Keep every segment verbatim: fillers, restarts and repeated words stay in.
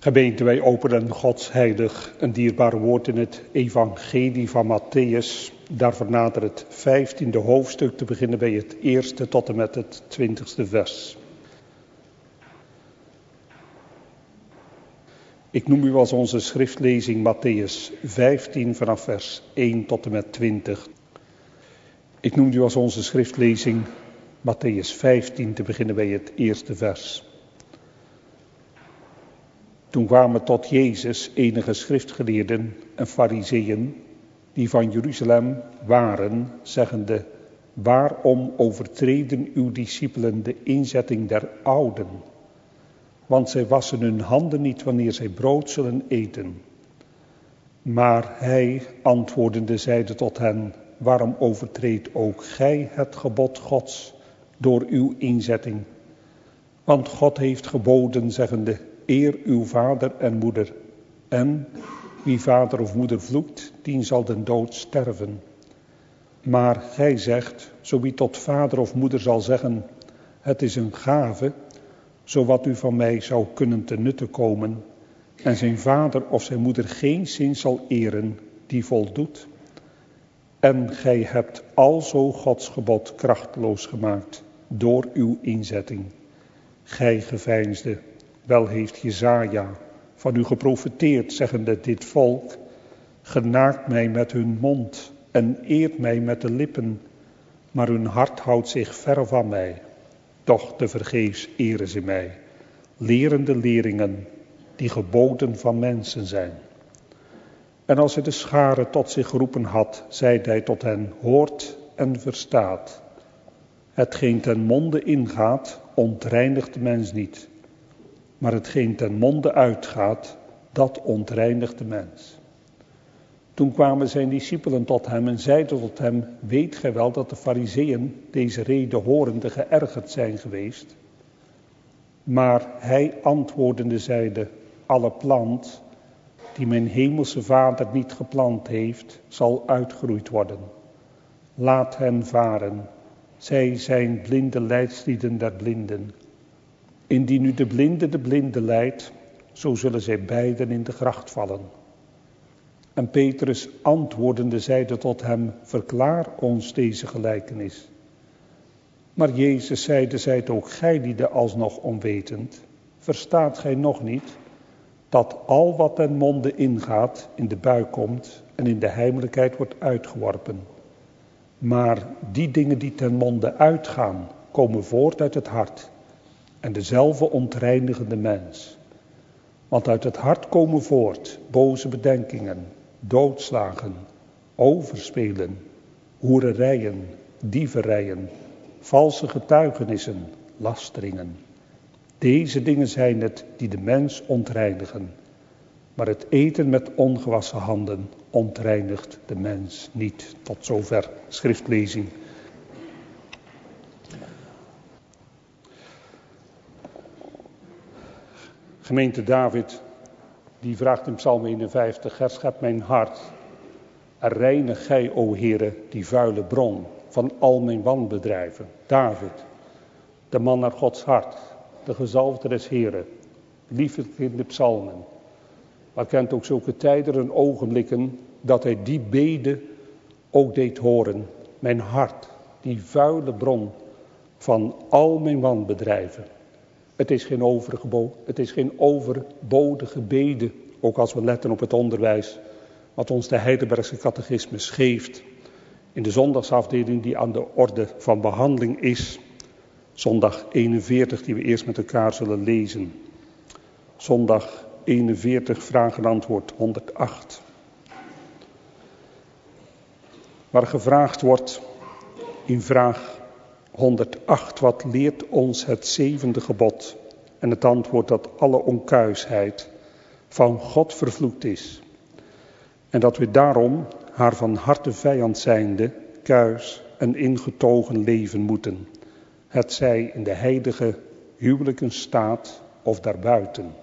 Gemeente, wij openen Gods heilig en dierbaar woord in het evangelie van Matthäus. Daarvoor nader het vijftiende hoofdstuk, te beginnen bij het eerste tot en met het twintigste vers. Ik noem u als onze schriftlezing Matthäus vijftien vanaf vers één tot en met twintig. Ik noem u als onze schriftlezing Matthäus vijftien, te beginnen bij het eerste vers. Toen kwamen tot Jezus enige schriftgeleerden en farizeeën die van Jeruzalem waren, zeggende: waarom overtreden uw discipelen de inzetting der ouden? Want zij wassen hun handen niet wanneer zij brood zullen eten. Maar hij, antwoordende, zeide tot hen: waarom overtreedt ook gij het gebod Gods door uw inzetting? Want God heeft geboden, zeggende: eer uw vader en moeder. En wie vader of moeder vloekt, die zal den dood sterven. Maar gij zegt, zo wie tot vader of moeder zal zeggen: het is een gave, zo wat u van mij zou kunnen ten nutte komen, en zijn vader of zijn moeder geen zin zal eren, die voldoet. En gij hebt alzo Gods gebod krachteloos gemaakt door uw inzetting. Gij geveinsde, wel heeft Jesaja van u geprofeteerd, zeggende: dit volk genaakt mij met hun mond en eert mij met de lippen, maar hun hart houdt zich ver van mij. Toch tevergeefs eren ze mij, lerende leringen die geboden van mensen zijn. En als hij de schare tot zich geroepen had, zeide hij tot hen: hoort en verstaat. Hetgeen ten monde ingaat, ontreinigt de mens niet. Maar hetgeen ten monde uitgaat, dat ontreinigt de mens. Toen kwamen zijn discipelen tot hem en zeiden tot hem: weet gij wel dat de farizeeën deze rede horende geërgerd zijn geweest? Maar hij antwoordende zeide: alle plant die mijn hemelse vader niet geplant heeft, zal uitgeroeid worden. Laat hen varen, zij zijn blinde leidslieden der blinden. Indien nu de blinde de blinde leidt, zo zullen zij beiden in de gracht vallen. En Petrus antwoordende zeide tot hem: verklaar ons deze gelijkenis. Maar Jezus zeide: zijt ook gij die de alsnog onwetend, verstaat gij nog niet, dat al wat ten monde ingaat, in de buik komt en in de heimelijkheid wordt uitgeworpen. Maar die dingen die ten monde uitgaan, komen voort uit het hart. En dezelfde ontreinigen de mens. Want uit het hart komen voort boze bedenkingen, doodslagen, overspelen, hoererijen, dieverijen, valse getuigenissen, lasteringen. Deze dingen zijn het die de mens ontreinigen. Maar het eten met ongewassen handen ontreinigt de mens niet. Tot zover schriftlezing. Gemeente, David, die vraagt in Psalm eenenvijftig: herschep mijn hart. En reinig gij, o Heere, die vuile bron van al mijn wanbedrijven. David, de man naar Gods hart, de gezalfde des Heeren, lieflijk in de psalmen. Maar kent ook zulke tijden en ogenblikken dat hij die bede ook deed horen. Mijn hart, die vuile bron van al mijn wanbedrijven. Het is geen overgebo- het is geen overbodige bede, ook als we letten op het onderwijs wat ons de Heidelbergse catechismus geeft in de zondagsafdeling die aan de orde van behandeling is. Zondag eenenveertig, die we eerst met elkaar zullen lezen. Zondag eenenveertig, vraag en antwoord honderdacht. Waar gevraagd wordt in vraag honderdacht: wat leert ons het zevende gebod? En het antwoord dat alle onkuisheid van God vervloekt is. En dat we daarom haar van harte vijand zijnde kuis en ingetogen leven moeten. Het zij in de heilige huwelijken staat of daarbuiten.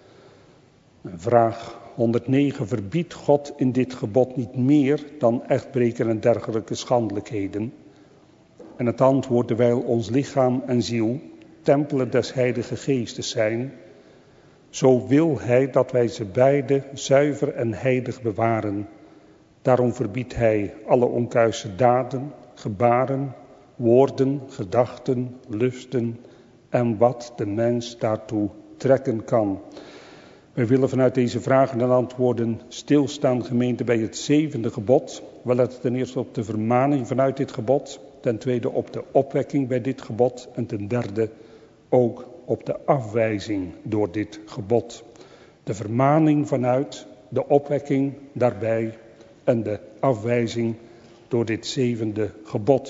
Vraag honderdnegen: verbiedt God in dit gebod niet meer dan echtbreken en dergelijke schandelijkheden? En het antwoord: terwijl ons lichaam en ziel tempelen des Heilige Geestes zijn, zo wil hij dat wij ze beide zuiver en heilig bewaren. Daarom verbiedt hij alle onkuise daden, gebaren, woorden, gedachten, lusten en wat de mens daartoe trekken kan. Wij willen vanuit deze vragen en antwoorden stilstaan, gemeente, bij het zevende gebod. We letten ten eerste op de vermaning vanuit dit gebod, ten tweede op de opwekking bij dit gebod en ten derde ook op de afwijzing door dit gebod. De vermaning vanuit, de opwekking daarbij en de afwijzing door dit zevende gebod.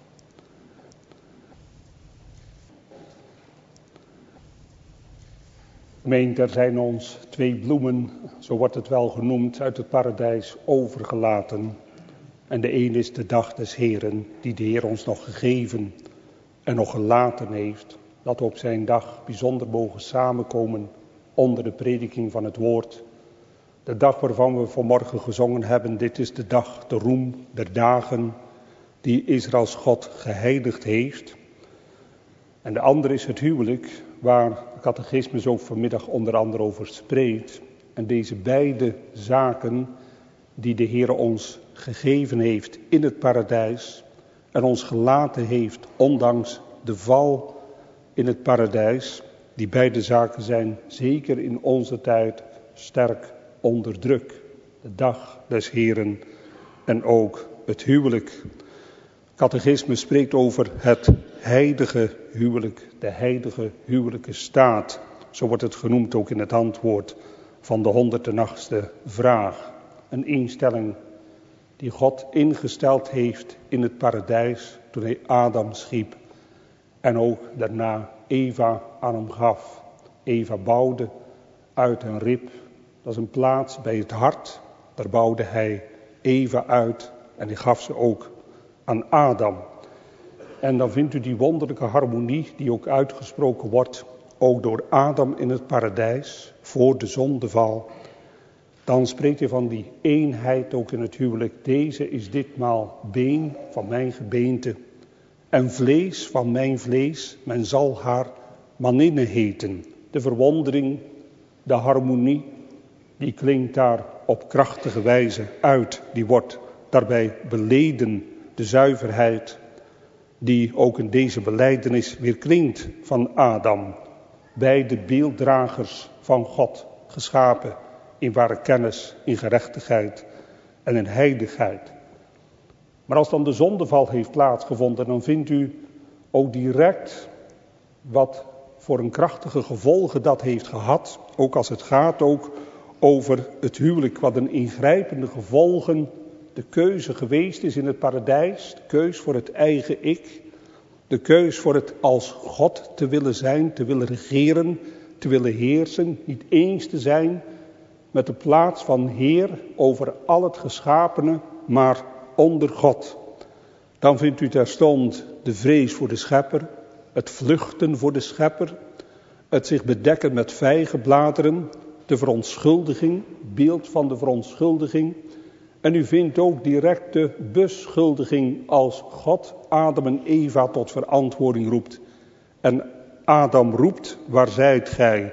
Gemeente, er zijn ons twee bloemen, zo wordt het wel genoemd, uit het paradijs overgelaten. En de een is de dag des Heeren, die de Heer ons nog gegeven en nog gelaten heeft. Dat we op zijn dag bijzonder mogen samenkomen onder de prediking van het woord. De dag waarvan we vanmorgen gezongen hebben, dit is de dag, de roem der dagen, die Israëls God geheiligd heeft. En de andere is het huwelijk, waar de catechismus ook vanmiddag onder andere over spreekt. En deze beide zaken die de Heer ons gegeven heeft in het paradijs en ons gelaten heeft ondanks de val in het paradijs, die beide zaken zijn zeker in onze tijd sterk onder druk. De dag des Heeren en ook het huwelijk. Catechismus spreekt over het heilige huwelijk, de heilige huwelijke staat. Zo wordt het genoemd ook in het antwoord van de honderdachtste vraag. Een instelling die God ingesteld heeft in het paradijs toen hij Adam schiep. En ook daarna Eva aan hem gaf. Eva bouwde uit een rib, dat is een plaats bij het hart. Daar bouwde hij Eva uit en die gaf ze ook aan Adam. En dan vindt u die wonderlijke harmonie die ook uitgesproken wordt, ook door Adam in het paradijs, voor de zondeval. Dan spreekt hij van die eenheid ook in het huwelijk. Deze is ditmaal been van mijn gebeente en vlees van mijn vlees. Men zal haar maninne heten. De verwondering, de harmonie, die klinkt daar op krachtige wijze uit. Die wordt daarbij beleden, de zuiverheid die ook in deze belijdenis weer klinkt van Adam. Beide beelddragers van God, geschapen in ware kennis, in gerechtigheid en in heiligheid. Maar als dan de zondeval heeft plaatsgevonden, dan vindt u ook direct wat voor een krachtige gevolgen dat heeft gehad. Ook als het gaat ook over het huwelijk, wat een ingrijpende gevolgen de keuze geweest is in het paradijs. De keus voor het eigen ik. De keus voor het als God te willen zijn, te willen regeren, te willen heersen. Niet eens te zijn met de plaats van Heer over al het geschapene, maar onder God. Dan vindt u terstond de vrees voor de schepper, het vluchten voor de schepper, het zich bedekken met vijgenbladeren, de verontschuldiging, beeld van de verontschuldiging. En u vindt ook direct de beschuldiging als God Adam en Eva tot verantwoording roept. En Adam roept, waar zijt gij?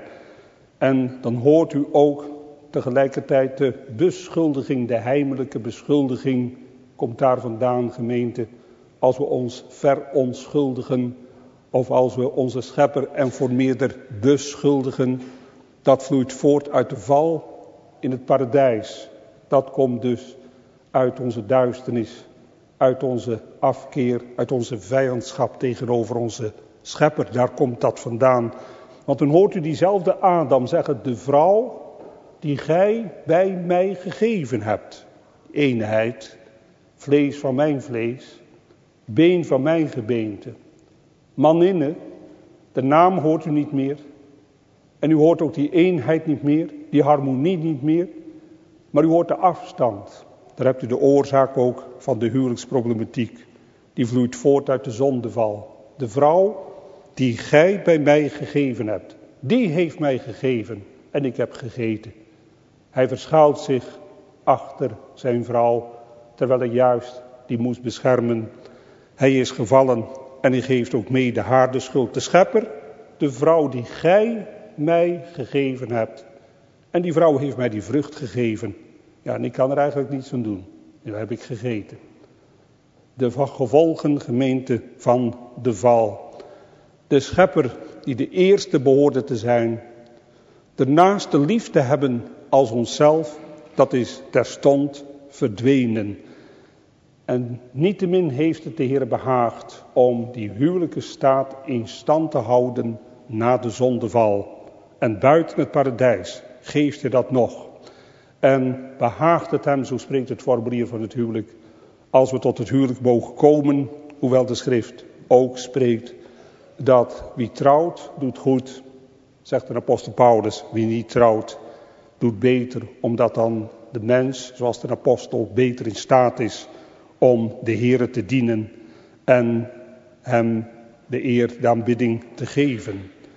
En dan hoort u ook tegelijkertijd de beschuldiging, de heimelijke beschuldiging, komt daar vandaan, gemeente, als we ons verontschuldigen of als we onze schepper en formeerder beschuldigen. Dat vloeit voort uit de val in het paradijs. Dat komt dus uit onze duisternis, uit onze afkeer, uit onze vijandschap tegenover onze schepper. Daar komt dat vandaan. Want dan hoort u diezelfde Adam zeggen, de vrouw die gij bij mij gegeven hebt. Eenheid, vlees van mijn vlees, been van mijn gebeente. Maninne, de naam hoort u niet meer. En u hoort ook die eenheid niet meer, die harmonie niet meer. Maar u hoort de afstand. Daar hebt u de oorzaak ook van de huwelijksproblematiek. Die vloeit voort uit de zondeval. De vrouw die gij bij mij gegeven hebt, die heeft mij gegeven en ik heb gegeten. Hij verschuilt zich achter zijn vrouw, terwijl hij juist die moest beschermen. Hij is gevallen en hij geeft ook mede haar de schuld. De schepper, de vrouw die gij mij gegeven hebt. En die vrouw heeft mij die vrucht gegeven. Ja, en ik kan er eigenlijk niets aan doen. Die heb ik gegeten. De gevolgen, gemeente, van de val. De schepper die de eerste behoorde te zijn. De naaste liefde hebben als onszelf. Dat is terstond verdwenen. En niettemin heeft het de Heer behaagd om die huwelijke staat in stand te houden na de zondeval. En buiten het paradijs geeft hij dat nog. En behaagt het hem, zo spreekt het formulier van het huwelijk, als we tot het huwelijk mogen komen, hoewel de schrift ook spreekt, dat wie trouwt, doet goed, zegt de apostel Paulus, wie niet trouwt, doet beter, omdat dan de mens, zoals de apostel, beter in staat is om de Heere te dienen en hem de eer, de aanbidding te geven.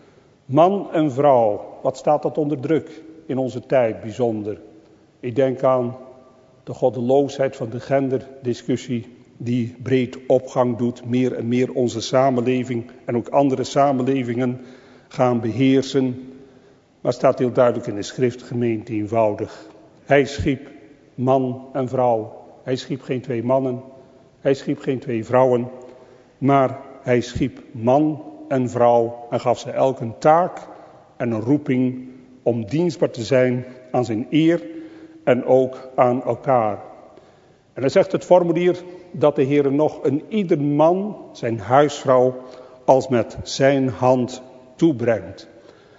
Man en vrouw, wat staat dat onder druk in onze tijd bijzonder? Ik denk aan de goddeloosheid van de genderdiscussie die breed opgang doet, meer en meer onze samenleving en ook andere samenlevingen gaan beheersen. Maar staat heel duidelijk in de schrift, gemeente, eenvoudig. Hij schiep man en vrouw. Hij schiep geen twee mannen, hij schiep geen twee vrouwen, maar hij schiep man en vrouw en gaf ze elk een taak en een roeping om dienstbaar te zijn aan zijn eer en ook aan elkaar. En dan zegt het formulier dat de Heer nog een ieder man zijn huisvrouw als met zijn hand toebrengt.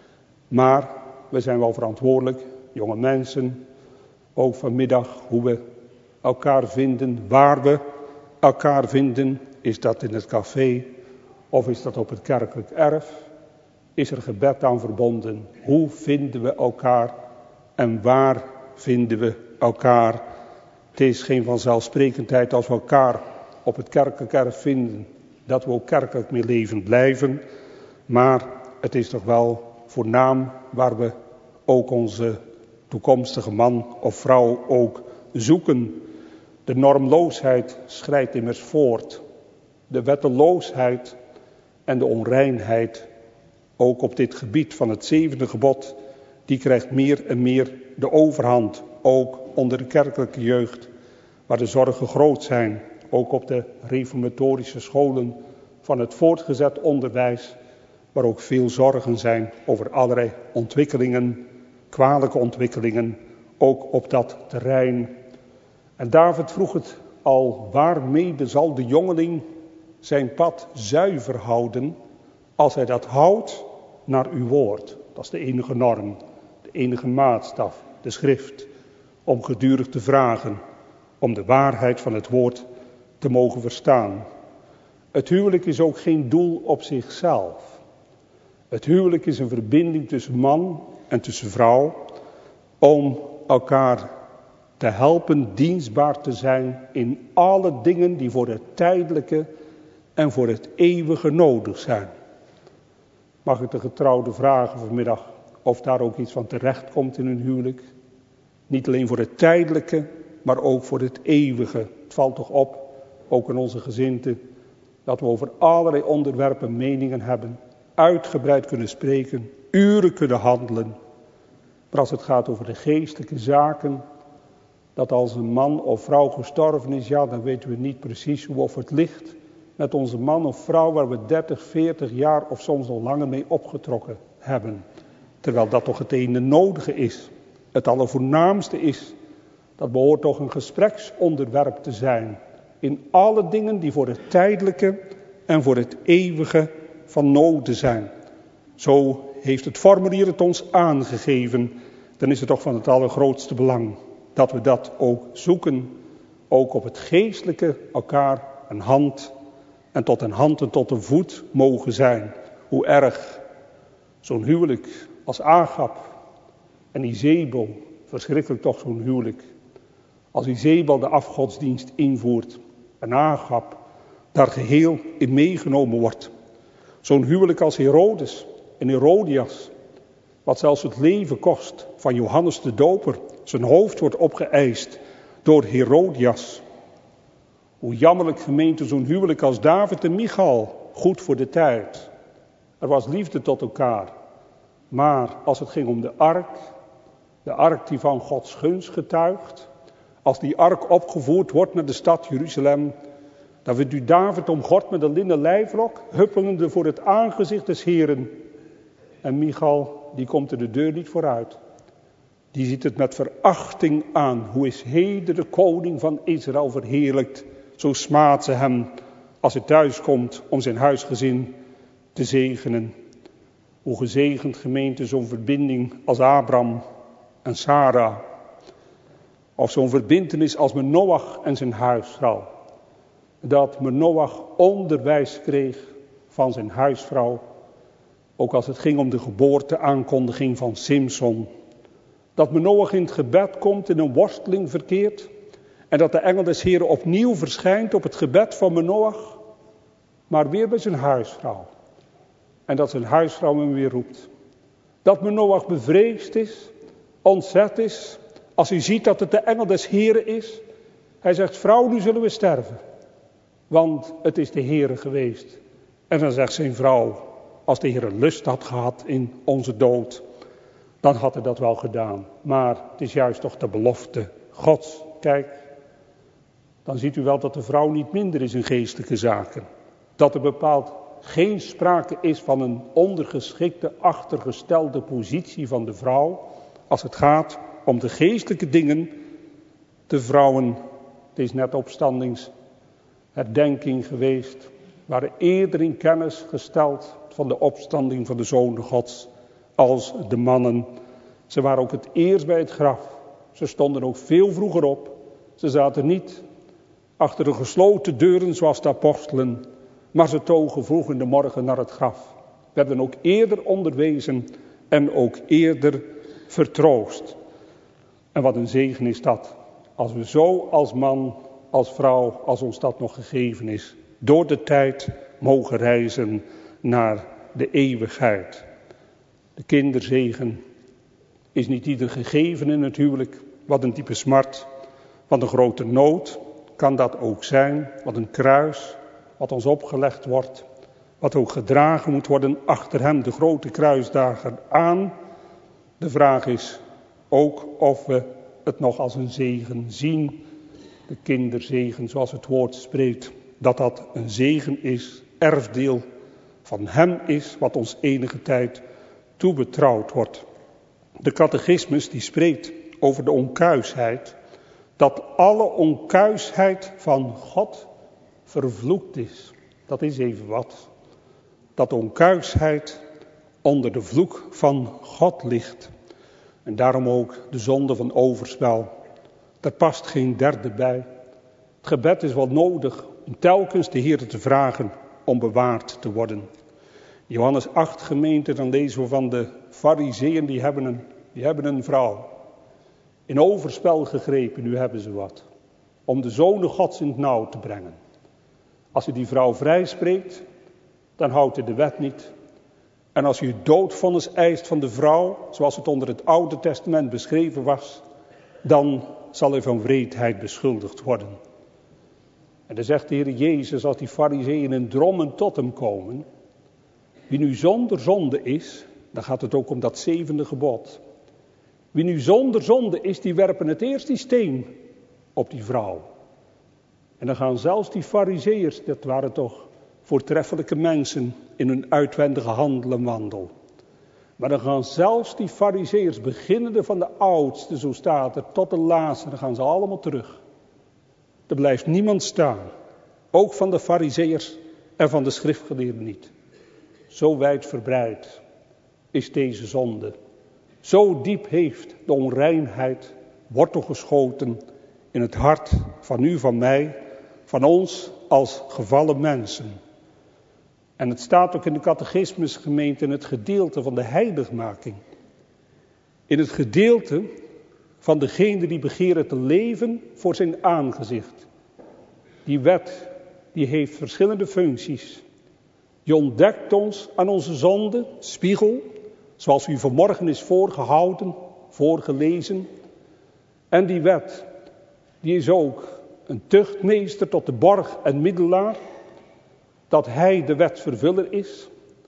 Maar we zijn wel verantwoordelijk, jonge mensen, ook vanmiddag hoe we elkaar vinden, waar we elkaar vinden. Is dat in het café of is dat op het kerkelijk erf? Is er gebed aan verbonden? Hoe vinden we elkaar en waar vinden we elkaar? Het is geen vanzelfsprekendheid als we elkaar op het kerkelijk erf vinden, dat we ook kerkelijk mee leven blijven. Maar het is toch wel voornaam waar we ook onze toekomstige man of vrouw ook zoeken. De normloosheid schrijdt immers voort. De wetteloosheid en de onreinheid, ook op dit gebied van het zevende gebod, die krijgt meer en meer de overhand. Ook onder de kerkelijke jeugd, waar de zorgen groot zijn. Ook op de reformatorische scholen van het voortgezet onderwijs, waar ook veel zorgen zijn over allerlei ontwikkelingen, kwalijke ontwikkelingen, ook op dat terrein. En David vroeg het al, waarmede zal de jongeling zijn pad zuiver houden, als hij dat houdt naar uw woord. Dat is de enige norm, de enige maatstaf, de schrift, om gedurig te vragen, om de waarheid van het woord te mogen verstaan. Het huwelijk is ook geen doel op zichzelf. Het huwelijk is een verbinding tussen man en tussen vrouw, om elkaar te helpen dienstbaar te zijn in alle dingen die voor het tijdelijke en voor het eeuwige nodig zijn. Mag ik de getrouwden vragen vanmiddag of daar ook iets van terecht komt in hun huwelijk? Niet alleen voor het tijdelijke, maar ook voor het eeuwige. Het valt toch op, ook in onze gezinte, dat we over allerlei onderwerpen meningen hebben, uitgebreid kunnen spreken, uren kunnen handelen. Maar als het gaat over de geestelijke zaken, dat als een man of vrouw gestorven is, ja, dan weten we niet precies hoe of het ligt met onze man of vrouw waar we dertig, veertig jaar of soms nog langer mee opgetrokken hebben. Terwijl dat toch het ene nodige is, het allervoornaamste is. Dat behoort toch een gespreksonderwerp te zijn in alle dingen die voor het tijdelijke en voor het eeuwige van noden zijn. Zo heeft het formulier het ons aangegeven. Dan is het toch van het allergrootste belang dat we dat ook zoeken. Ook op het geestelijke elkaar een hand en tot een hand en tot een voet mogen zijn. Hoe erg zo'n huwelijk als Agab en Izebel, verschrikkelijk toch zo'n huwelijk. Als Izebel de afgodsdienst invoert en Agab daar geheel in meegenomen wordt. Zo'n huwelijk als Herodes en Herodias, wat zelfs het leven kost van Johannes de Doper. Zijn hoofd wordt opgeëist door Herodias. Hoe jammerlijk, gemeente, zo'n huwelijk als David en Michal, goed voor de tijd. Er was liefde tot elkaar. Maar als het ging om de ark, de ark die van Gods gunst getuigt, als die ark opgevoerd wordt naar de stad Jeruzalem, dan vindt u David omgord met een linnen lijfrok, huppelende voor het aangezicht des Heren. En Michal, die komt er de deur niet vooruit. Die ziet het met verachting aan. Hoe is heden de koning van Israël verheerlijkt? Zo smaadt ze hem als hij thuis komt om zijn huisgezin te zegenen. Hoe gezegend gemeente zo'n verbinding als Abraham en Sarah. Of zo'n verbintenis als Manoach en zijn huisvrouw. Dat Manoach onderwijs kreeg van zijn huisvrouw. Ook als het ging om de geboorteaankondiging van Simson. Dat Manoach in het gebed komt, in een worsteling verkeert. En dat de engel des Heren opnieuw verschijnt op het gebed van Manoach. Maar weer bij zijn huisvrouw. En dat zijn huisvrouw hem weer roept. Dat Manoach bevreesd is, ontzet is. Als hij ziet dat het de engel des Heren is. Hij zegt, vrouw, nu zullen we sterven. Want het is de Heere geweest. En dan zegt zijn vrouw, als de Heere lust had gehad in onze dood, dan had hij dat wel gedaan. Maar het is juist toch de belofte Gods. Kijk, dan ziet u wel dat de vrouw niet minder is in geestelijke zaken. Dat er bepaald geen sprake is van een ondergeschikte, achtergestelde positie van de vrouw. Als het gaat om de geestelijke dingen. De vrouwen, het is net opstandingsherdenking geweest. Waren eerder in kennis gesteld van de opstanding van de Zoon Gods als de mannen. Ze waren ook het eerst bij het graf. Ze stonden ook veel vroeger op. Ze zaten niet achter de gesloten deuren zoals de apostelen. Maar ze togen vroeg in de morgen naar het graf. Werden ook eerder onderwezen en ook eerder vertroost. En wat een zegen is dat. Als we zo als man, als vrouw, als ons dat nog gegeven is. Door de tijd mogen reizen naar de eeuwigheid. De kinderzegen is niet ieder gegeven in het huwelijk. Wat een diepe smart. Wat een grote nood kan dat ook zijn. Wat een kruis. Wat ons opgelegd wordt. Wat ook gedragen moet worden achter hem, de grote kruisdager, aan. De vraag is ook of we het nog als een zegen zien. De kinderzegen, zoals het woord spreekt. Dat dat een zegen is, erfdeel van hem is, wat ons enige tijd toebetrouwd wordt. De catechismus die spreekt over de onkuisheid. Dat alle onkuisheid van God vervloekt is. Dat is even wat. Dat onkuisheid onder de vloek van God ligt. En daarom ook de zonde van overspel. Daar past geen derde bij. Het gebed is wel nodig om telkens de Heer te vragen om bewaard te worden. Johannes acht gemeente, dan lezen we van de Farizeeën, die hebben een, die hebben een vrouw. In overspel gegrepen, nu hebben ze wat. Om de zonen Gods in het nauw te brengen. Als u die vrouw vrijspreekt, dan houdt hij de wet niet. En als u doodvonnis eist van de vrouw, zoals het onder het Oude Testament beschreven was, dan zal hij van wreedheid beschuldigd worden. En dan zegt de Heer Jezus, als die Farizeeën in drommen tot hem komen, wie nu zonder zonde is, dan gaat het ook om dat zevende gebod. Wie nu zonder zonde is, die werpen het eerst die steen op die vrouw. En dan gaan zelfs die Farizeeërs, dat waren toch voortreffelijke mensen in hun uitwendige handel en wandel. Maar dan gaan zelfs die Farizeeërs, beginnende van de oudste, zo staat er, tot de laatste, dan gaan ze allemaal terug. Er blijft niemand staan, ook van de Farizeeërs en van de schriftgeleerden niet. Zo wijd verbreid is deze zonde. Zo diep heeft de onreinheid wortel geschoten in het hart van u, van mij, van ons als gevallen mensen. En het staat ook in de catechismus gemeente in het gedeelte van de heiligmaking. In het gedeelte van degene die begeren te leven voor zijn aangezicht. Die wet, die heeft verschillende functies. Je ontdekt ons aan onze zonde, spiegel, zoals u vanmorgen is voorgehouden, voorgelezen. En die wet, die is ook een tuchtmeester tot de borg en middelaar. Dat hij de wetsvervuller is.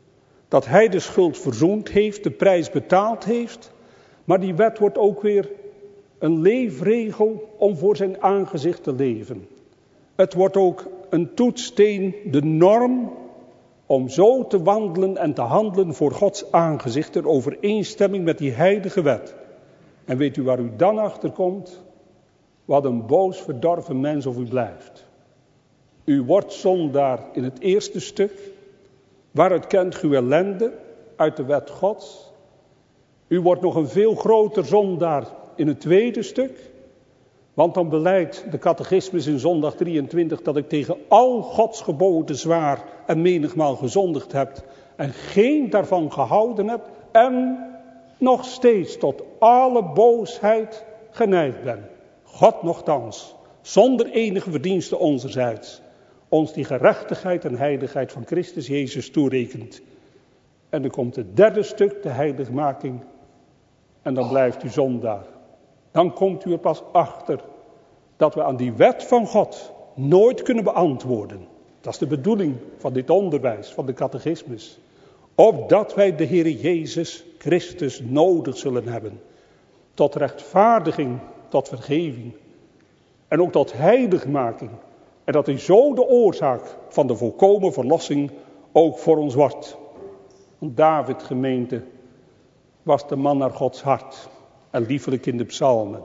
Dat hij de schuld verzoend heeft, de prijs betaald heeft. Maar die wet wordt ook weer een leefregel om voor zijn aangezicht te leven. Het wordt ook een toetssteen, de norm, om zo te wandelen en te handelen voor Gods aangezicht in overeenstemming met die heilige wet. En weet u waar u dan achter komt? Wat een boos verdorven mens of u blijft. U wordt zondaar in het eerste stuk. Waaruit kent u ellende? Uit de wet Gods. U wordt nog een veel groter zondaar in het tweede stuk. Want dan beleidt de catechismus in zondag drieëntwintig dat ik tegen al Gods geboden zwaar en menigmaal gezondigd heb. En geen daarvan gehouden heb. En nog steeds tot alle boosheid geneigd ben. God nochtans, zonder enige verdienste onzerzijds, ons die gerechtigheid en heiligheid van Christus Jezus toerekent. En dan komt het derde stuk, de heiligmaking. En dan blijft u zondaar. Dan komt u er pas achter dat we aan die wet van God nooit kunnen beantwoorden. Dat is de bedoeling van dit onderwijs, van de catechismus. Opdat wij de Heer Jezus Christus nodig zullen hebben. Tot rechtvaardiging, tot vergeving. En ook tot heiligmaking. En dat is zo de oorzaak van de volkomen verlossing ook voor ons wordt. Want David, gemeente, was de man naar Gods hart. En liefelijk in de psalmen.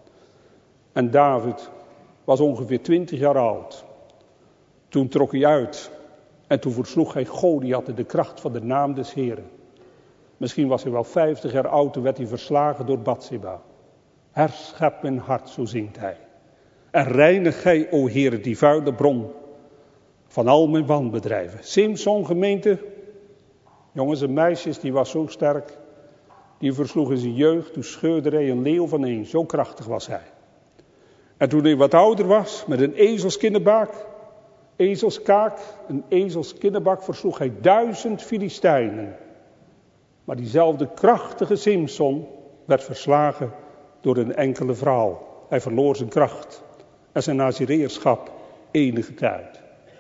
En David was ongeveer twintig jaar oud. Toen trok hij uit. En toen versloeg hij Goliath in de kracht van de naam des Heren. Misschien was hij wel vijftig jaar oud, toen werd hij verslagen door Batseba. Herschep mijn hart, zo zingt hij. En reinig gij, o Heere, die vuile bron van al mijn wanbedrijven. Simson, gemeente, jongens en meisjes, die was zo sterk. Die versloeg in zijn jeugd, toen scheurde hij een leeuw van een. Zo krachtig was hij. En toen hij wat ouder was, met een ezelskinnebaak, ezelskaak, een ezelskinnebaak, versloeg hij duizend Filistijnen. Maar diezelfde krachtige Simson werd verslagen door een enkele vrouw. Hij verloor zijn kracht en zijn nazireerschap enige tijd.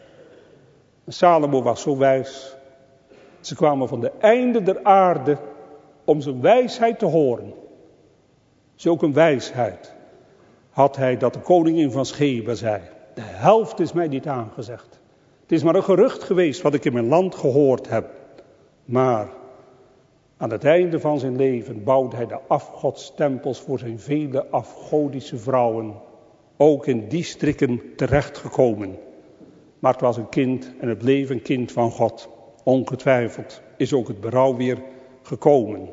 En Salomo was zo wijs. Ze kwamen van de einde der aarde om zijn wijsheid te horen. Zulk een wijsheid had hij dat de koningin van Sheba zei. De helft is mij niet aangezegd. Het is maar een gerucht geweest wat ik in mijn land gehoord heb. Maar aan het einde van zijn leven bouwde hij de afgodstempels voor zijn vele afgodische vrouwen. Ook in die strikken terechtgekomen. Maar het was een kind en het bleef een kind van God. Ongetwijfeld is ook het berouw weer gekomen.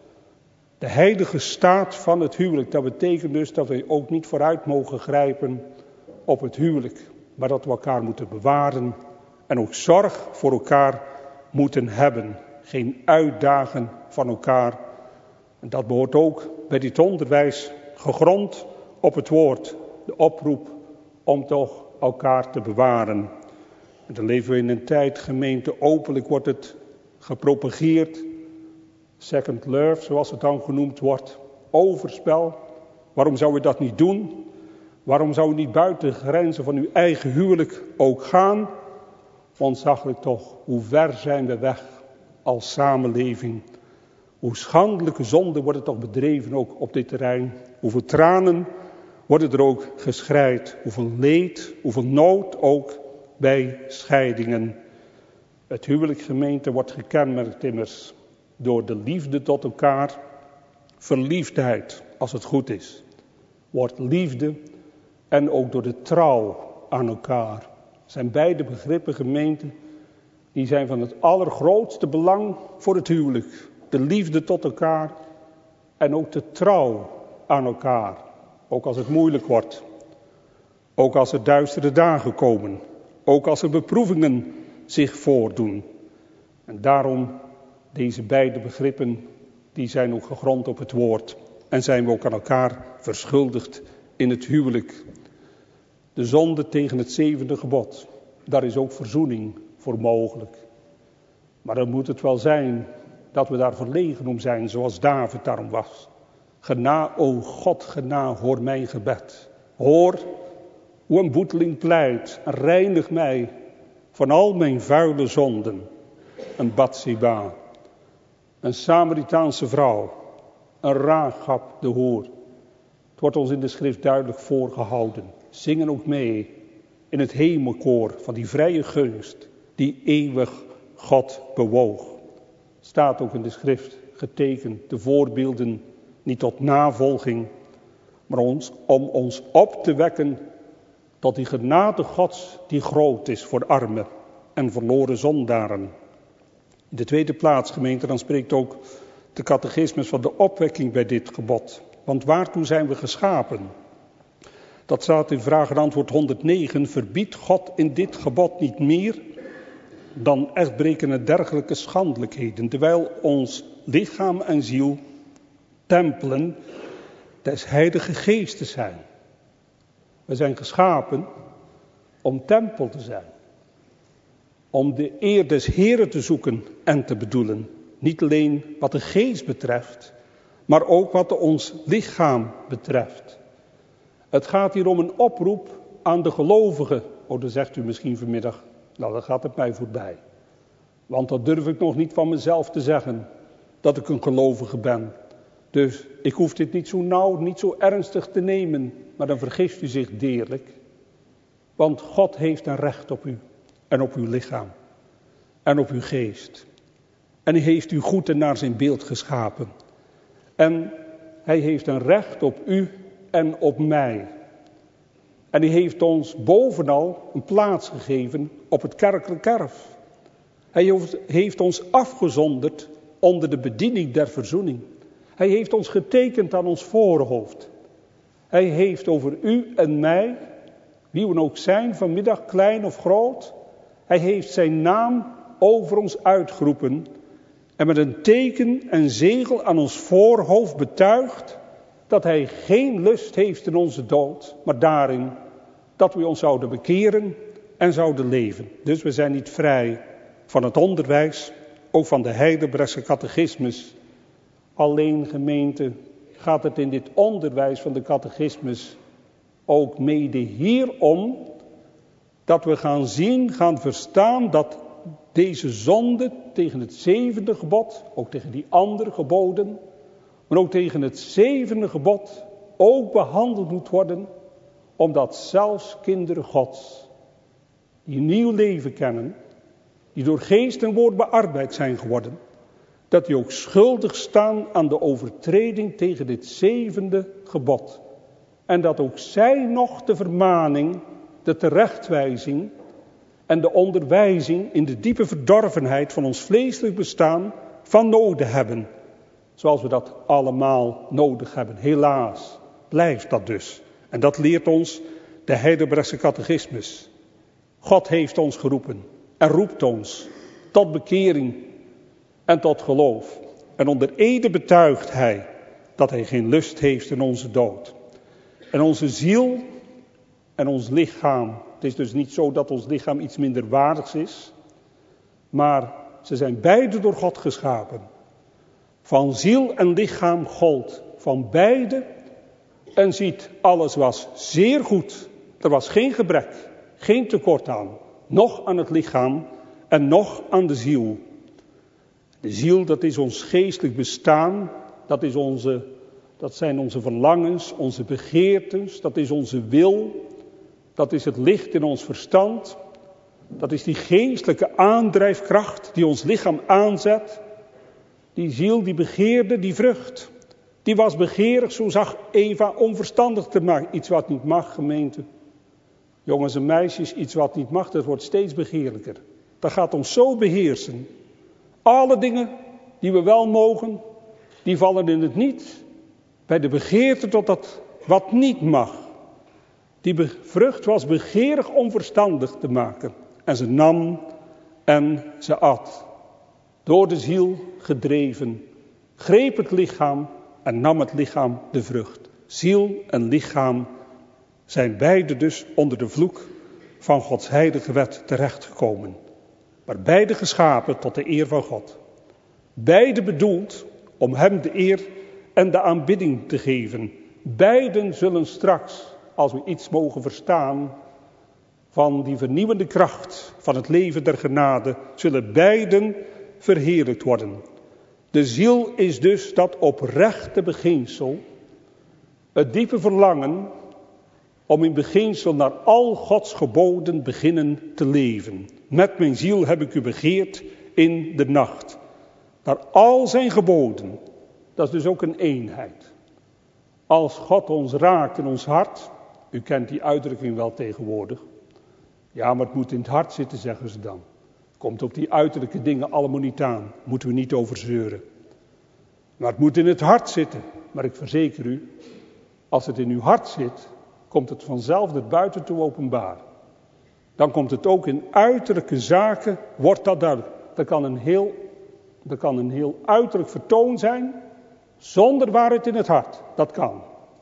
De heilige staat van het huwelijk, dat betekent dus dat we ook niet vooruit mogen grijpen op het huwelijk. Maar dat we elkaar moeten bewaren en ook zorg voor elkaar moeten hebben. Geen uitdagen van elkaar. En dat behoort ook bij dit onderwijs gegrond op het woord. De oproep om toch elkaar te bewaren. En dan leven we in een tijd, gemeente, openlijk wordt het gepropageerd. Second love, zoals het dan genoemd wordt. Overspel. Waarom zou je dat niet doen? Waarom zou je niet buiten de grenzen van uw eigen huwelijk ook gaan? Ontzaglijk toch, hoe ver zijn we weg als samenleving. Hoe schandelijke zonden worden toch bedreven ook op dit terrein. Hoeveel tranen worden er ook geschreid. Hoeveel leed, hoeveel nood ook bij scheidingen. Het huwelijk, gemeente, wordt gekenmerkt immers door de liefde tot elkaar. Verliefdheid, als het goed is, wordt liefde. En ook door de trouw aan elkaar. Zijn beide begrippen, gemeente, die zijn van het allergrootste belang voor het huwelijk. De liefde tot elkaar en ook de trouw aan elkaar. Ook als het moeilijk wordt. Ook als er duistere dagen komen. Ook als er beproevingen zich voordoen. En daarom deze beide begrippen, die zijn ook gegrond op het woord. En zijn we ook aan elkaar verschuldigd in het huwelijk. De zonde tegen het zevende gebod. Daar is ook verzoening voor mogelijk. Maar dan moet het wel zijn dat we daar verlegen om zijn, zoals David daarom was. Gena, o God, gena, hoor mijn gebed. Hoor hoe een boeteling pleit en reinig mij van al mijn vuile zonden. Een Batseba een Samaritaanse vrouw, een Rahab de hoer. Het wordt ons in de schrift duidelijk voorgehouden. Zingen ook mee in het hemelkoor van die vrije gunst die eeuwig God bewoog. Staat ook in de schrift getekend, de voorbeelden niet tot navolging, maar ons, om ons op te wekken tot die genade Gods die groot is voor armen en verloren zondaren. In de tweede plaats, gemeente, dan spreekt ook de catechismus van de opwekking bij dit gebod. Want waartoe zijn we geschapen? Dat staat in vraag en antwoord honderdnegen. Verbiedt God in dit gebod niet meer dan echtbrekende dergelijke schandelijkheden, terwijl ons lichaam en ziel tempelen des Heilige Geestes zijn. We zijn geschapen om tempel te zijn. Om de eer des Heren te zoeken en te bedoelen. Niet alleen wat de geest betreft, maar ook wat ons lichaam betreft. Het gaat hier om een oproep aan de gelovigen. Oh, dan zegt u misschien vanmiddag, nou dan gaat het mij voorbij. Want dat durf ik nog niet van mezelf te zeggen, dat ik een gelovige ben. Dus ik hoef dit niet zo nauw, niet zo ernstig te nemen, maar dan vergist u zich deerlijk. Want God heeft een recht op u en op uw lichaam en op uw geest. En hij heeft u goed en naar zijn beeld geschapen. En hij heeft een recht op u en op mij. En hij heeft ons bovenal een plaats gegeven op het kerkelijk erf. Hij heeft ons afgezonderd onder de bediening der verzoening. Hij heeft ons getekend aan ons voorhoofd. Hij heeft over u en mij, wie we ook zijn, vanmiddag klein of groot, hij heeft zijn naam over ons uitgeroepen en met een teken en zegel aan ons voorhoofd betuigd dat hij geen lust heeft in onze dood, maar daarin dat we ons zouden bekeren en zouden leven. Dus we zijn niet vrij van het onderwijs, ook van de Heidelbergse catechismus. Alleen, gemeente, gaat het in dit onderwijs van de catechismus ook mede hierom dat we gaan zien, gaan verstaan dat deze zonde tegen het zevende gebod, ook tegen die andere geboden, maar ook tegen het zevende gebod ook behandeld moet worden, omdat zelfs kinderen Gods, die een nieuw leven kennen, die door geest en woord bearbeid zijn geworden, dat die ook schuldig staan aan de overtreding tegen dit zevende gebod. En dat ook zij nog de vermaning, de terechtwijzing en de onderwijzing in de diepe verdorvenheid van ons vleeselijk bestaan van nodig hebben. Zoals we dat allemaal nodig hebben. Helaas blijft dat dus. En dat leert ons de Heidelbergse catechismus. God heeft ons geroepen en roept ons tot bekering en tot geloof. En onder ede betuigt hij dat hij geen lust heeft in onze dood. En onze ziel en ons lichaam, het is dus niet zo dat ons lichaam iets minder waardigs is, maar ze zijn beide door God geschapen. Van ziel en lichaam gold van beide en ziet, alles was zeer goed. Er was geen gebrek, geen tekort aan, noch aan het lichaam en noch aan de ziel. De ziel, dat is ons geestelijk bestaan, dat, is onze, dat zijn onze verlangens, onze begeertes, dat is onze wil, dat is het licht in ons verstand, dat is die geestelijke aandrijfkracht die ons lichaam aanzet. Die ziel die begeerde die vrucht, die was begeerig, zo zag Eva onverstandig te maken. Iets wat niet mag, gemeente. Jongens en meisjes, iets wat niet mag, dat wordt steeds begeerlijker. Dat gaat ons zo beheersen. Alle dingen die we wel mogen, die vallen in het niet. Bij de begeerte tot dat wat niet mag. Die be- vrucht was begeerig onverstandig te maken. En ze nam en ze at. Door de ziel gedreven, greep het lichaam en nam het lichaam de vrucht. Ziel en lichaam zijn beide dus onder de vloek van Gods heilige wet terechtgekomen. Maar beide geschapen tot de eer van God. Beide bedoeld om hem de eer en de aanbidding te geven. Beiden zullen straks, als we iets mogen verstaan van die vernieuwende kracht van het leven der genade, zullen beiden verheerlijkt worden. De ziel is dus dat oprechte beginsel, het diepe verlangen om in beginsel naar al Gods geboden beginnen te leven. Met mijn ziel heb ik u begeerd in de nacht. Naar al zijn geboden. Dat is dus ook een eenheid. Als God ons raakt in ons hart. U kent die uitdrukking wel tegenwoordig. Ja, maar het moet in het hart zitten, zeggen ze dan. Komt op die uiterlijke dingen allemaal niet aan. Moeten we niet over zeuren. Maar het moet in het hart zitten. Maar ik verzeker u, als het in uw hart zit, komt het vanzelf naar buiten toe openbaar. Dan komt het ook in uiterlijke zaken, wordt dat duidelijk. Dat kan een heel, dat kan een heel uiterlijk vertoon zijn, zonder waarheid in het hart. Dat kan.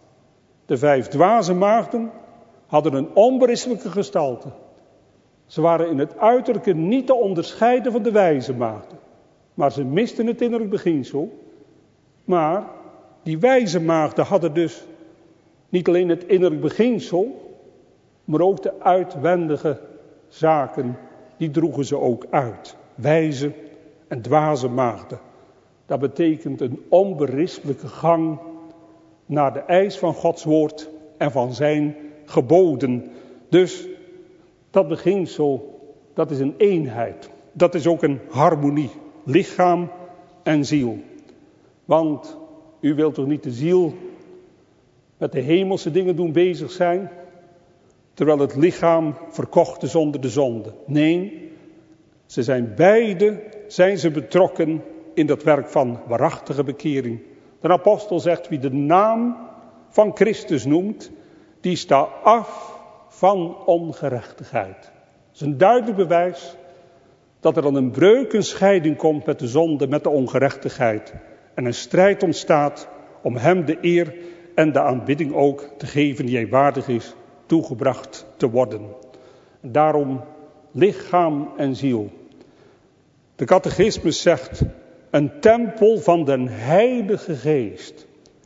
De vijf dwaze maagden hadden een onberispelijke gestalte. Ze waren in het uiterlijke niet te onderscheiden van de wijze maagden. Maar ze misten het innerlijk beginsel. Maar die wijze maagden hadden dus niet alleen het innerlijk beginsel, maar ook de uitwendige zaken, die droegen ze ook uit. Wijze en dwaze maagden. Dat betekent een onberispelijke gang naar de eis van Gods woord en van zijn geboden. Dus dat beginsel, dat is een eenheid. Dat is ook een harmonie, lichaam en ziel. Want u wilt toch niet de ziel met de hemelse dingen doen bezig zijn, terwijl het lichaam verkocht is onder de zonde. Nee, ze zijn beide, zijn ze betrokken in dat werk van waarachtige bekering. De apostel zegt, wie de naam van Christus noemt, die staat af van ongerechtigheid. Dat is een duidelijk bewijs dat er dan een breuk, een scheiding komt met de zonde, met de ongerechtigheid. En een strijd ontstaat om hem de eer en de aanbidding ook te geven die hij waardig is toegebracht te worden. Daarom lichaam en ziel. De catechismus zegt, een tempel van den Heilige Geest.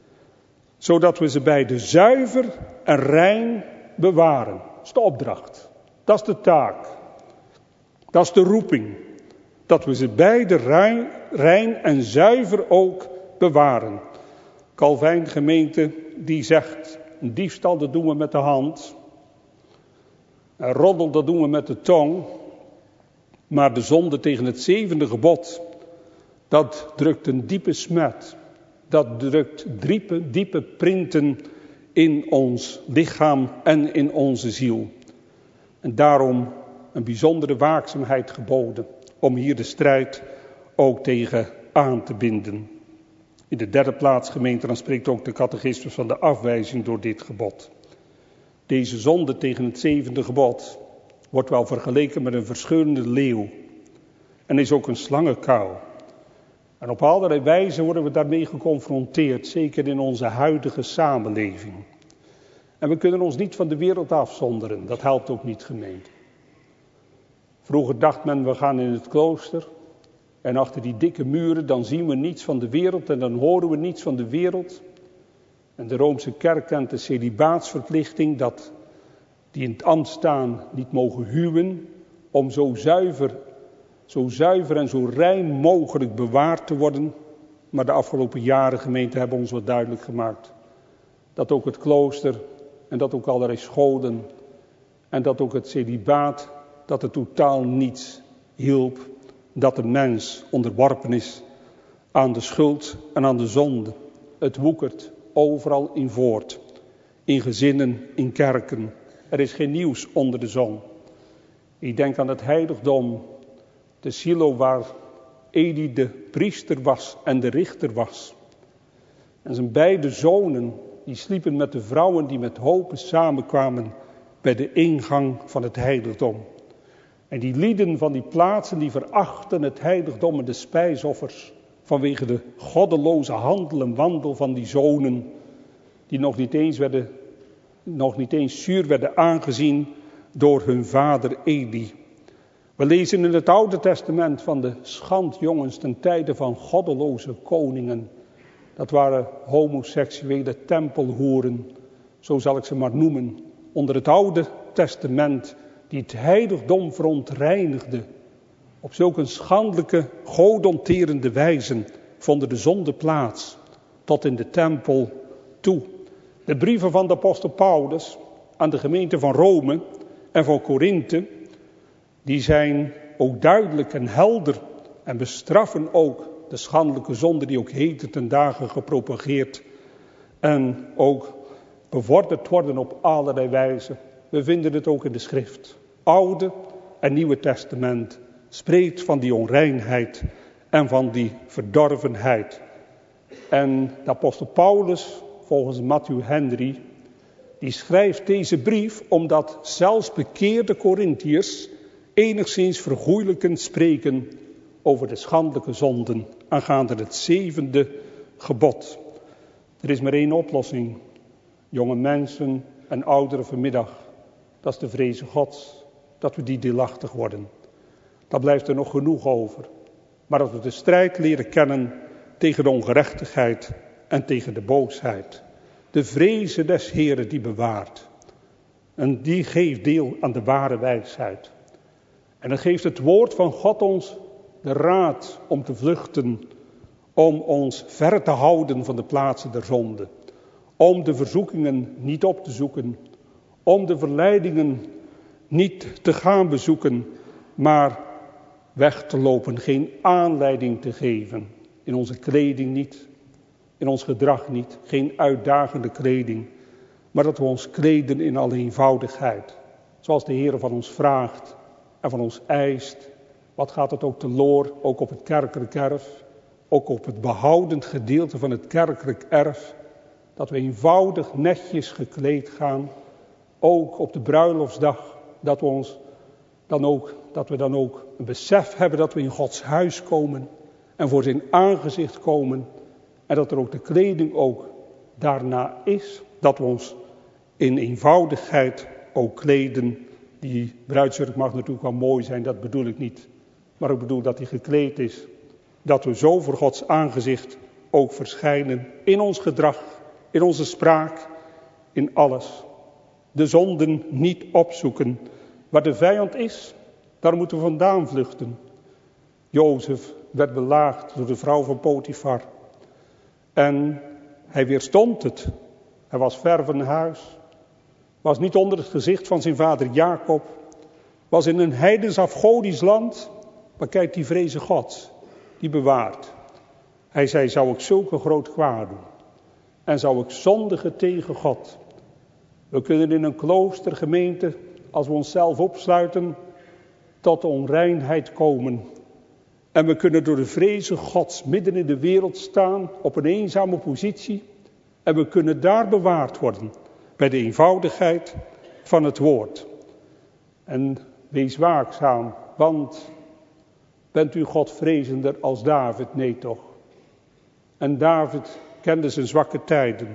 Zodat we ze beide zuiver en rein bewaren. Dat is de opdracht. Dat is de taak. Dat is de roeping. Dat we ze beide rein, rein en zuiver ook bewaren. Calvijn gemeente die zegt, een diefstal dat doen we met de hand. Een roddel dat doen we met de tong. Maar de zonde tegen het zevende gebod, dat drukt een diepe smet. Dat drukt diepe, diepe printen in ons lichaam en in onze ziel. En daarom een bijzondere waakzaamheid geboden om hier de strijd ook tegen aan te binden. In de derde plaats, gemeente, dan spreekt ook de catechismus van de afwijzing door dit gebod. Deze zonde tegen het zevende gebod wordt wel vergeleken met een verscheurende leeuw. En is ook een slangenkuil. En op allerlei wijze worden we daarmee geconfronteerd, zeker in onze huidige samenleving. En we kunnen ons niet van de wereld afzonderen, dat helpt ook niet, gemeente. Vroeger dacht men, we gaan in het klooster en achter die dikke muren, dan zien we niets van de wereld en dan horen we niets van de wereld. En de Roomse kerk kent de celibaatsverplichting, dat die in het ambt staan niet mogen huwen, om zo zuiver, zo zuiver en zo rein mogelijk bewaard te worden. Maar de afgelopen jaren, gemeente, hebben ons wat duidelijk gemaakt dat ook het klooster en dat ook allerlei scholen en dat ook het celibaat, dat het totaal niets hielp, dat de mens onderworpen is aan de schuld en aan de zonde. Het woekert overal in voort, in gezinnen, in kerken. Er is geen nieuws onder de zon. Ik denk aan het heiligdom, de silo waar Eli de priester was en de richter was. En zijn beide zonen, die sliepen met de vrouwen die met hopen samenkwamen bij de ingang van het heiligdom. En die lieden van die plaatsen, die verachten het heiligdom en de spijsoffers vanwege de goddeloze handel en wandel van die zonen, die nog niet eens werden, nog niet eens zuur werden aangezien door hun vader Eli. We lezen in het Oude Testament van de schandjongens ten tijde van goddeloze koningen. Dat waren homoseksuele tempelhoeren, zo zal ik ze maar noemen, onder het Oude Testament, die het heiligdom verontreinigde op zulke schandelijke, godonterende wijze vonden de zonde plaats, tot in de tempel toe. De brieven van de apostel Paulus aan de gemeente van Rome en van Korinthe, die zijn ook duidelijk en helder en bestraffen ook de schandelijke zonde die ook heden ten dagen gepropageerd en ook bevorderd worden op allerlei wijzen. We vinden het ook in de schrift. Oude en Nieuwe Testament spreekt van die onreinheid en van die verdorvenheid. En de apostel Paulus, volgens Matthew Henry, die schrijft deze brief omdat zelfs bekeerde Korintiërs enigszins vergoeilijkend spreken over de schandelijke zonden aangaande het zevende gebod. Er is maar één oplossing, jonge mensen en ouderen vanmiddag. Dat is de vreze Gods, dat we die deelachtig worden. Daar blijft er nog genoeg over. Maar dat we de strijd leren kennen tegen de ongerechtigheid en tegen de boosheid. De vreze des Heren die bewaart. En die geeft deel aan de ware wijsheid. En dan geeft het woord van God ons de raad om te vluchten. Om ons ver te houden van de plaatsen der zonde. Om de verzoekingen niet op te zoeken. Om de verleidingen niet te gaan bezoeken. Maar weg te lopen, geen aanleiding te geven. In onze kleding niet. In ons gedrag niet. Geen uitdagende kleding. Maar dat we ons kleden in alle eenvoudigheid. Zoals de Heer van ons vraagt en van ons eist. Wat gaat het ook teloor, ook op het kerkelijk erf. Ook op het behoudend gedeelte van het kerkelijk erf. Dat we eenvoudig netjes gekleed gaan. Ook op de bruiloftsdag. Dat we ons dan ook, dat we dan ook een besef hebben dat we in Gods huis komen. En voor zijn aangezicht komen. En dat er ook de kleding ook daarna is. Dat we ons in eenvoudigheid ook kleden. Die bruidsjurk mag natuurlijk wel mooi zijn, dat bedoel ik niet. Maar ik bedoel dat die gekleed is. Dat we zo voor Gods aangezicht ook verschijnen. In ons gedrag, in onze spraak, in alles. De zonden niet opzoeken. Waar de vijand is, daar moeten we vandaan vluchten. Jozef werd belaagd door de vrouw van Potifar. En hij weerstond het. Hij was ver van huis. Was niet onder het gezicht van zijn vader Jacob. Was in een heidens afgodisch land. Maar kijk, die vreze Gods, die bewaart. Hij zei, zou ik zulke groot kwaad doen? En zou ik zondigen tegen God? We kunnen in een kloostergemeente, als we onszelf opsluiten, tot de onreinheid komen. En we kunnen door de vreze Gods midden in de wereld staan, op een eenzame positie. En we kunnen daar bewaard worden, bij de eenvoudigheid van het woord. En wees waakzaam, want bent u Godvrezender als David? Nee toch. En David kende zijn zwakke tijden.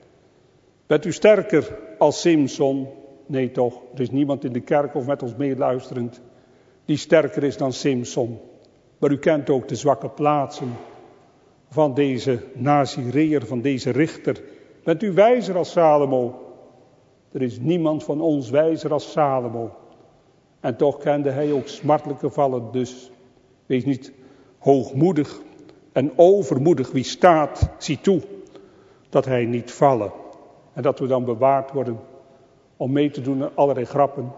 Bent u sterker als Simson? Nee toch, er is niemand in de kerk of met ons meeluisterend die sterker is dan Simson. Maar u kent ook de zwakke plaatsen van deze Nazireër, van deze richter. Bent u wijzer als Salomo? Er is niemand van ons wijzer als Salomo. En toch kende hij ook smartelijke vallen, dus wees niet hoogmoedig en overmoedig. Wie staat, zie toe dat hij niet vallen. En dat we dan bewaard worden om mee te doen aan allerlei grappen,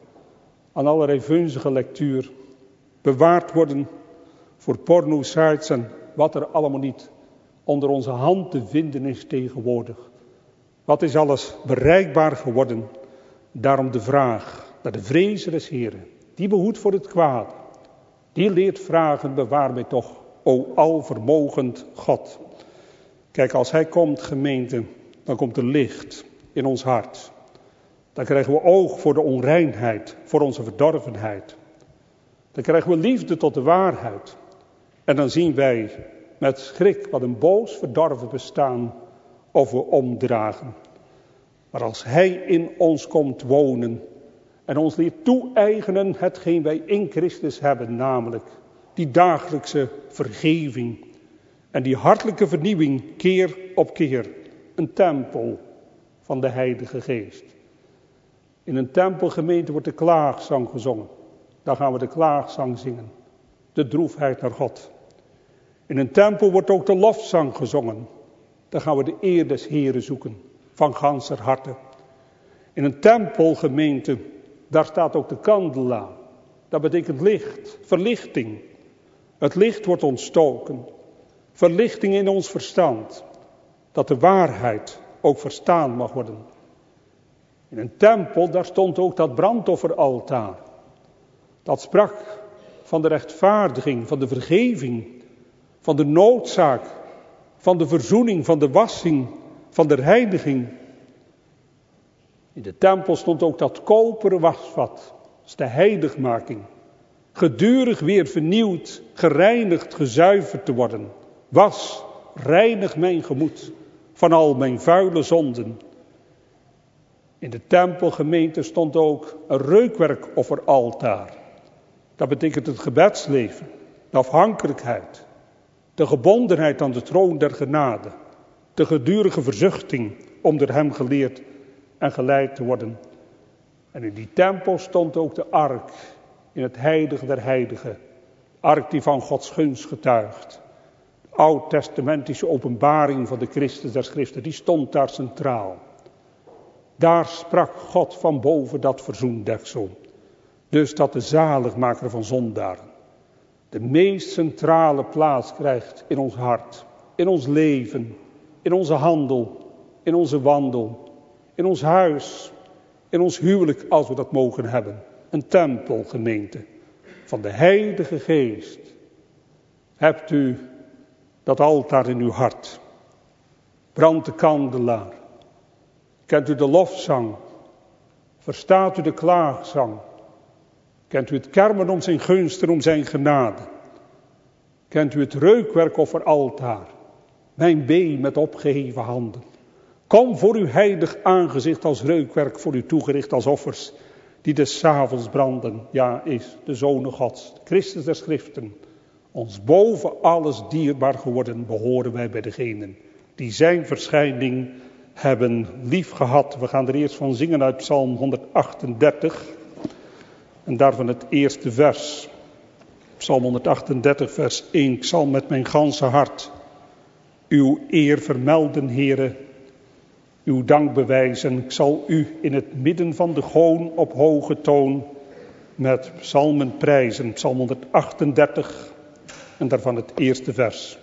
aan allerlei vunzige lectuur. Bewaard worden voor porno-sites en wat er allemaal niet onder onze hand te vinden is tegenwoordig. Wat is alles bereikbaar geworden? Daarom de vraag naar de vreze des Heren. Die behoedt voor het kwaad. Die leert vragen, bewaar mij toch, o alvermogend God. Kijk, als hij komt, gemeente, dan komt er licht in ons hart. Dan krijgen we oog voor de onreinheid, voor onze verdorvenheid. Dan krijgen we liefde tot de waarheid. En dan zien wij met schrik wat een boos verdorven bestaan of we omdragen. Maar als hij in ons komt wonen en ons leert toe-eigenen hetgeen wij in Christus hebben, namelijk die dagelijkse vergeving en die hartelijke vernieuwing keer op keer, een tempel van de Heilige Geest. In een tempelgemeente wordt de klaagzang gezongen. Dan gaan we de klaagzang zingen. De droefheid naar God. In een tempel wordt ook de lofzang gezongen. Dan gaan we de eer des Heren zoeken, van ganser harte. In een tempelgemeente, daar staat ook de kandelaar. Dat betekent licht, verlichting. Het licht wordt ontstoken. Verlichting in ons verstand. Dat de waarheid ook verstaan mag worden. In een tempel, daar stond ook dat brandofferaltaar. Dat sprak van de rechtvaardiging, van de vergeving, van de noodzaak, van de verzoening, van de wassing, van de reiniging. In de tempel stond ook dat koperen wasvat, dat is de heiligmaking. Gedurig weer vernieuwd, gereinigd, gezuiverd te worden. Was, reinig mijn gemoed van al mijn vuile zonden. In de tempelgemeente stond ook een reukwerkofferaltaar. Dat betekent het gebedsleven, de afhankelijkheid, de gebondenheid aan de troon der genade, de gedurige verzuchting om door hem geleerd en geleid te worden. En in die tempel stond ook de ark in het heilige der heiligen, de ark die van Gods gunst getuigt. De oud-testamentische openbaring van de Christus der Schriften, die stond daar centraal. Daar sprak God van boven dat verzoendeksel. Dus dat de zaligmaker van zondaren de meest centrale plaats krijgt in ons hart, in ons leven, in onze handel, in onze wandel, in ons huis, in ons huwelijk als we dat mogen hebben. Een tempelgemeente van de Heilige Geest. Hebt u dat altaar in uw hart? Brandt de kandelaar? Kent u de lofzang? Verstaat u de klaagzang? Kent u het kermen om zijn gunst en om zijn genade? Kent u het reukwerkofferaltaar? Mijn bee met opgeheven handen. Kom voor uw heilig aangezicht als reukwerk voor u toegericht als offers die des 's avonds branden. Ja, is de Zoon Gods, Christus der Schriften. Ons boven alles dierbaar geworden behoren wij bij degenen die zijn verschijning hebben lief gehad. We gaan er eerst van zingen uit Psalm honderdachtendertig. En daarvan het eerste vers. Psalm honderdachtendertig vers één. Ik zal met mijn ganse hart uw eer vermelden, Heere. Uw dank bewijzen. Ik zal u in het midden van de goon op hoge toon met psalmen prijzen. Psalm honderdachtendertig en daarvan het eerste vers.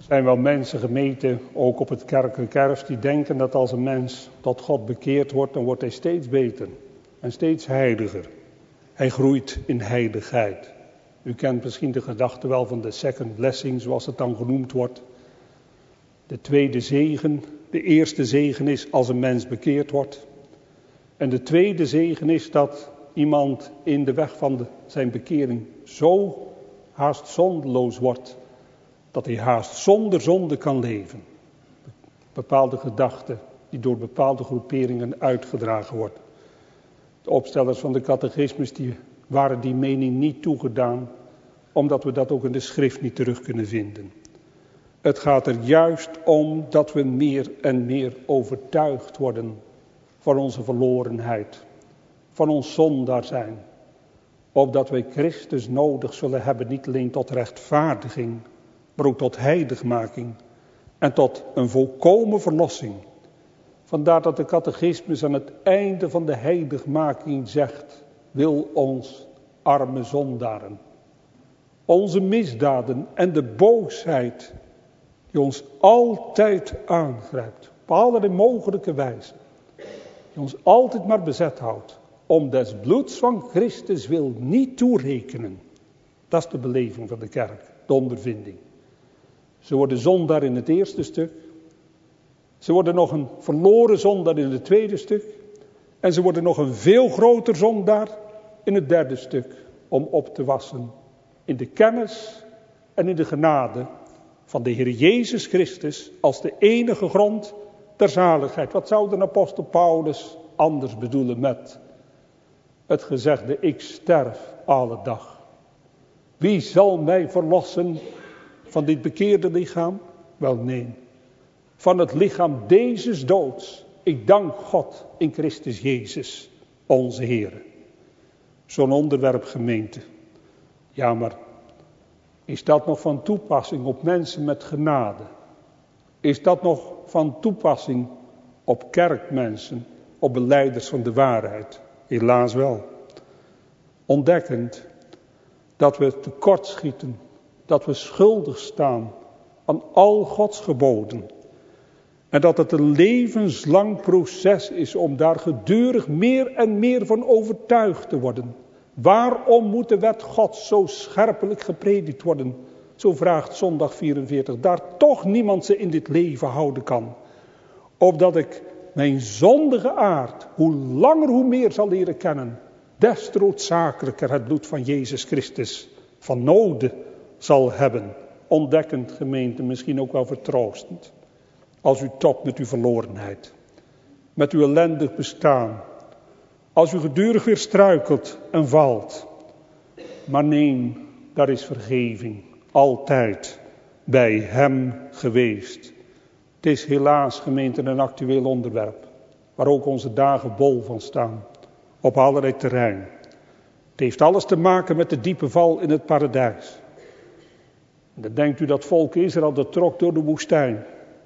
Er zijn wel mensen gemeten, ook op het kerkelijk erf, die denken dat als een mens tot God bekeerd wordt, dan wordt hij steeds beter en steeds heiliger. Hij groeit in heiligheid. U kent misschien de gedachte wel van de second blessing, zoals het dan genoemd wordt. De tweede zegen, de eerste zegen is als een mens bekeerd wordt. En de tweede zegen is dat iemand in de weg van de, zijn bekering zo haast zondeloos wordt, dat hij haast zonder zonde kan leven. Bepaalde gedachten die door bepaalde groeperingen uitgedragen wordt. De opstellers van de catechismus die waren die mening niet toegedaan, omdat we dat ook in de schrift niet terug kunnen vinden. Het gaat er juist om dat we meer en meer overtuigd worden van onze verlorenheid, van ons zondaar zijn. Opdat wij Christus nodig zullen hebben, niet alleen tot rechtvaardiging, maar ook tot heiligmaking en tot een volkomen verlossing. Vandaar dat de catechismus aan het einde van de heiligmaking zegt, wil ons arme zondaren, onze misdaden en de boosheid die ons altijd aangrijpt, op allerlei mogelijke wijze, die ons altijd maar bezet houdt, om des bloeds van Christus wil niet toerekenen. Dat is de beleving van de kerk, de ondervinding. Ze worden zondaar in het eerste stuk. Ze worden nog een verloren zondaar in het tweede stuk. En ze worden nog een veel groter zondaar in het derde stuk. Om op te wassen in de kennis en in de genade van de Heer Jezus Christus als de enige grond der zaligheid. Wat zou de apostel Paulus anders bedoelen met het gezegde, ik sterf alle dag. Wie zal mij verlossen van dit bekeerde lichaam? Wel nee, van het lichaam deze doods. Ik dank God in Christus Jezus, onze Heer. Zo'n onderwerp, gemeente. Ja, maar is dat nog van toepassing op mensen met genade? Is dat nog van toepassing op kerkmensen, op belijders van de waarheid? Helaas wel. Ontdekkend dat we tekortschieten, dat we schuldig staan aan al Gods geboden. En dat het een levenslang proces is om daar gedurig meer en meer van overtuigd te worden. Waarom moet de wet Gods zo scherpelijk gepredikt worden? Zo vraagt zondag vierenveertig, daar toch niemand ze in dit leven houden kan. Opdat ik mijn zondige aard, hoe langer hoe meer zal leren kennen, des te noodzakelijker het bloed van Jezus Christus van noden zal hebben. Ontdekkend, gemeente, misschien ook wel vertroostend. Als u topt met uw verlorenheid, met uw ellendig bestaan, als u gedurig weer struikelt en valt. Maar nee, daar is vergeving altijd bij hem geweest. Het is helaas, gemeente, een actueel onderwerp, waar ook onze dagen bol van staan, op allerlei terrein. Het heeft alles te maken met de diepe val in het paradijs. En dan denkt u dat volk Israël dat trok door de woestijn.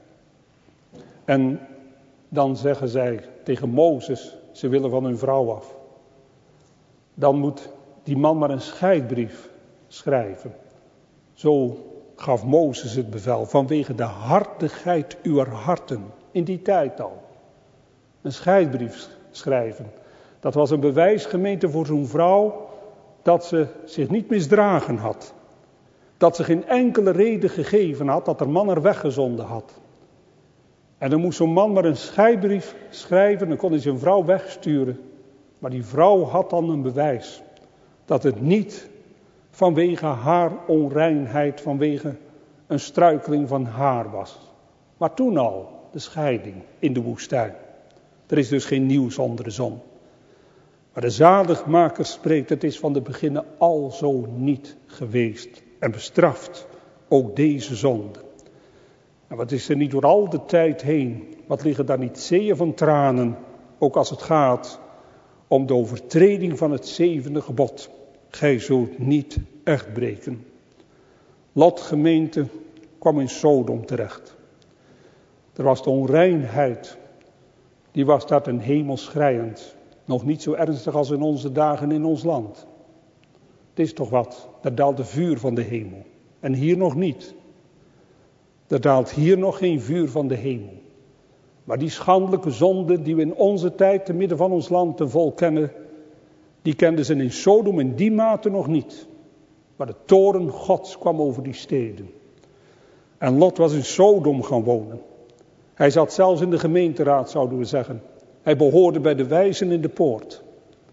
En dan zeggen zij tegen Mozes, ze willen van hun vrouw af. Dan moet die man maar een scheidbrief schrijven. Zo gaf Mozes het bevel, vanwege de hartigheid uwer harten, in die tijd al. Een scheidbrief schrijven. Dat was een bewijs, gemeente, voor zo'n vrouw, dat ze zich niet misdragen had. Dat ze geen enkele reden gegeven had, dat haar man haar weggezonden had. En dan moest zo'n man maar een scheidbrief schrijven, dan kon hij zijn vrouw wegsturen. Maar die vrouw had dan een bewijs, dat het niet vanwege haar onreinheid, vanwege een struikeling van haar was. Maar toen al, de scheiding in de woestijn. Er is dus geen nieuws onder de zon. Maar de zaligmaker spreekt, het is van de beginnen al zo niet geweest en bestraft ook deze zonde. En wat is er niet door al de tijd heen, wat liggen daar niet zeeën van tranen, ook als het gaat om de overtreding van het zevende gebod. Gij zult niet echt breken. Lot, gemeente, kwam in Sodom terecht. Er was de onreinheid, die was daar ten hemel schreiend. Nog niet zo ernstig als in onze dagen in ons land. Het is toch wat, daar daalde vuur van de hemel. En hier nog niet. Er daalt hier nog geen vuur van de hemel. Maar die schandelijke zonde die we in onze tijd te midden van ons land ten vol kennen, die kenden ze in Sodom in die mate nog niet. Maar de toorn Gods kwam over die steden. En Lot was in Sodom gaan wonen. Hij zat zelfs in de gemeenteraad, zouden we zeggen. Hij behoorde bij de wijzen in de poort.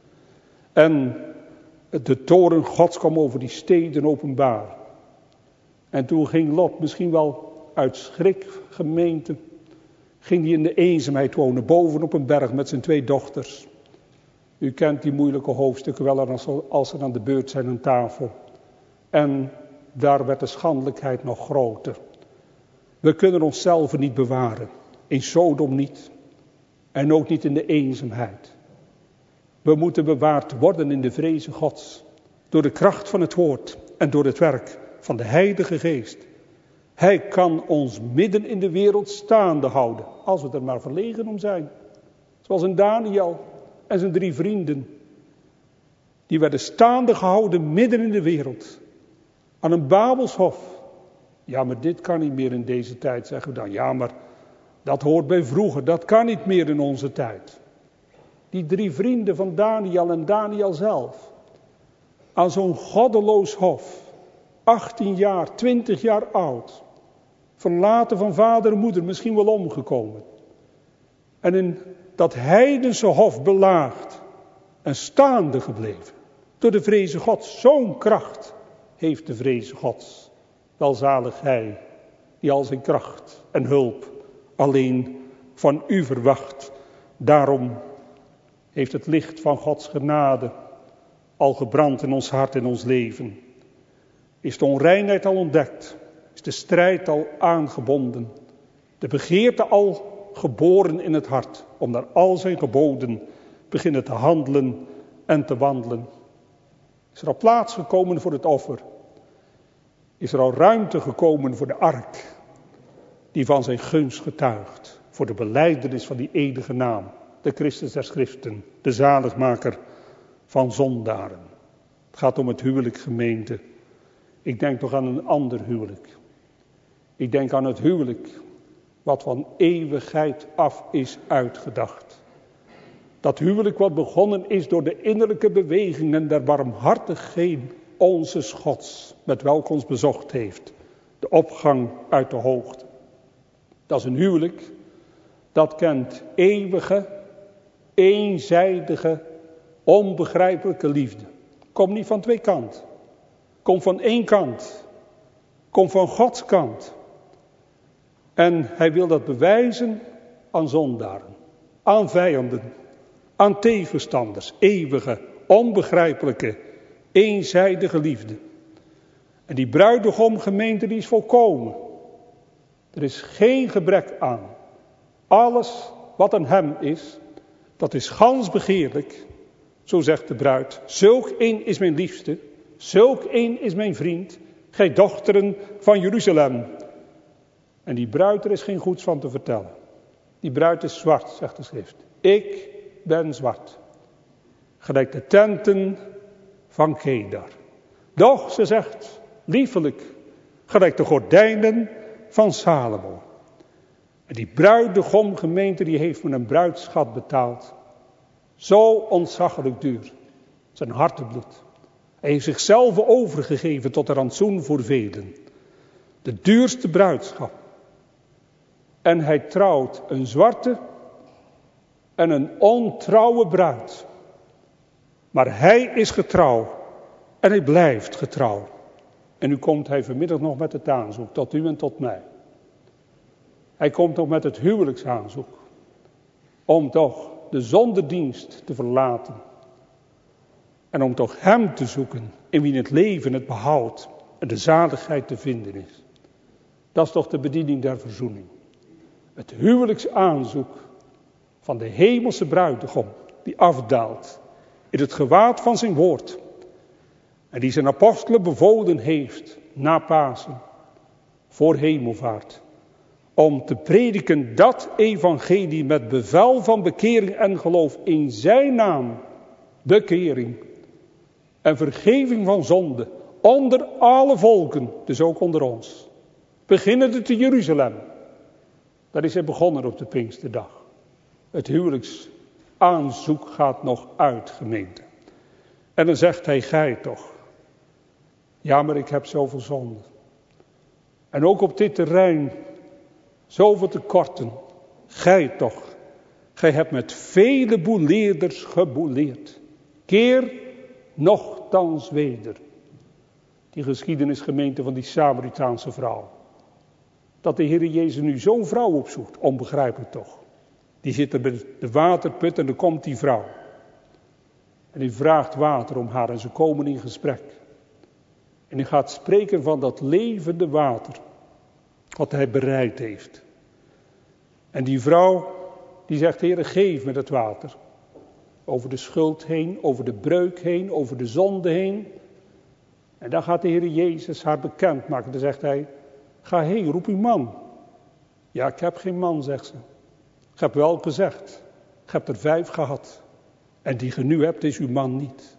En de toorn Gods kwam over die steden openbaar. En toen ging Lot misschien wel uit schrik, gemeente, ging hij in de eenzaamheid wonen, boven op een berg met zijn twee dochters. U kent die moeilijke hoofdstukken wel als ze aan de beurt zijn aan tafel. En daar werd de schandelijkheid nog groter. We kunnen onszelf niet bewaren. In Sodom niet. En ook niet in de eenzaamheid. We moeten bewaard worden in de vreze Gods. Door de kracht van het woord. En door het werk van de Heilige Geest. Hij kan ons midden in de wereld staande houden. Als we er maar verlegen om zijn. Zoals een Daniel en zijn drie vrienden. Die werden staande gehouden midden in de wereld. Aan een Babelshof. Ja, maar dit kan niet meer in deze tijd, zeggen we dan. Ja, maar dat hoort bij vroeger. Dat kan niet meer in onze tijd. Die drie vrienden van Daniel en Daniel zelf. Aan zo'n goddeloos hof. achttien jaar, twintig jaar oud. Verlaten van vader en moeder, misschien wel omgekomen. En in dat heidense hof belaagd. En staande gebleven. Door de vreze Gods. Zo'n kracht heeft de vreze Gods. Welzalig hij, die al zijn kracht en hulp alleen van u verwacht. Daarom heeft het licht van Gods genade al gebrand in ons hart en ons leven. Is de onreinheid al ontdekt, is de strijd al aangebonden, de begeerte al geboren in het hart, om naar al zijn geboden beginnen te handelen en te wandelen. Is er al plaats gekomen voor het offer? Is er al ruimte gekomen voor de ark, die van zijn gunst getuigt, voor de belijdenis van die eeuwige naam, de Christus der Schriften, de zaligmaker van zondaren. Het gaat om het huwelijk, gemeente. Ik denk toch aan een ander huwelijk. Ik denk aan het huwelijk wat van eeuwigheid af is uitgedacht. Dat huwelijk wat begonnen is door de innerlijke bewegingen der barmhartigheden onze Gods, met welk ons bezocht heeft. De opgang uit de hoogte. Dat is een huwelijk dat kent eeuwige, eenzijdige, onbegrijpelijke liefde. Komt niet van twee kanten. Komt van één kant. Komt van Gods kant. En hij wil dat bewijzen aan zondaren, aan vijanden, aan tegenstanders. Eeuwige, onbegrijpelijke, eenzijdige liefde. En die bruidegom, gemeente, die is volkomen. Er is geen gebrek aan. Alles wat aan hem is, dat is gans begeerlijk. Zo zegt de bruid. Zulk een is mijn liefste. Zulk een is mijn vriend. Gij dochteren van Jeruzalem. En die bruid, er is geen goeds van te vertellen. Die bruid is zwart, zegt de schrift. Ik ben zwart. Gelijk de tenten van Kedar. Doch, ze zegt, liefelijk, gelijk de gordijnen van Salomo. En die bruidegom, gemeente, die heeft me een bruidschat betaald. Zo ontzaglijk duur. Zijn hartebloed. Hij heeft zichzelf overgegeven tot een rantsoen voor velen. De duurste bruidschap. En hij trouwt een zwarte en een ontrouwe bruid. Maar hij is getrouw en hij blijft getrouw. En nu komt hij vanmiddag nog met het aanzoek tot u en tot mij. Hij komt nog met het huwelijksaanzoek. Om toch de zondedienst te verlaten. En om toch hem te zoeken in wie het leven, het behoud en de zaligheid te vinden is. Dat is toch de bediening der verzoening. Het huwelijksaanzoek van de hemelse bruidegom die afdaalt in het gewaad van zijn woord. En die zijn apostelen bevolen heeft na Pasen voor hemelvaart. Om te prediken dat evangelie met bevel van bekering en geloof in zijn naam. Bekering en vergeving van zonde onder alle volken, dus ook onder ons. Beginnende te Jeruzalem. Daar is hij begonnen op de Pinksterdag. Het huwelijksaanzoek gaat nog uit, gemeente. En dan zegt hij, gij toch. Ja, maar ik heb zoveel zonde. En ook op dit terrein zoveel tekorten. Gij toch. Gij hebt met vele boeleerders geboeleerd. Keer nochtans weder. Die geschiedenisgemeente van die Samaritaanse vrouw. Dat de Heer Jezus nu zo'n vrouw opzoekt, onbegrijpelijk toch. Die zit er bij de waterput en dan komt die vrouw. En die vraagt water om haar en ze komen in gesprek. En hij gaat spreken van dat levende water. Wat hij bereid heeft. En die vrouw die zegt, Heer, geef me dat water. Over de schuld heen, over de breuk heen, over de zonde heen. En dan gaat de Heer Jezus haar bekendmaken. Dan zegt hij, ga heen, roep uw man. Ja, ik heb geen man, zegt ze. Ik heb wel gezegd. Ik heb er vijf gehad. En die je nu hebt, is uw man niet.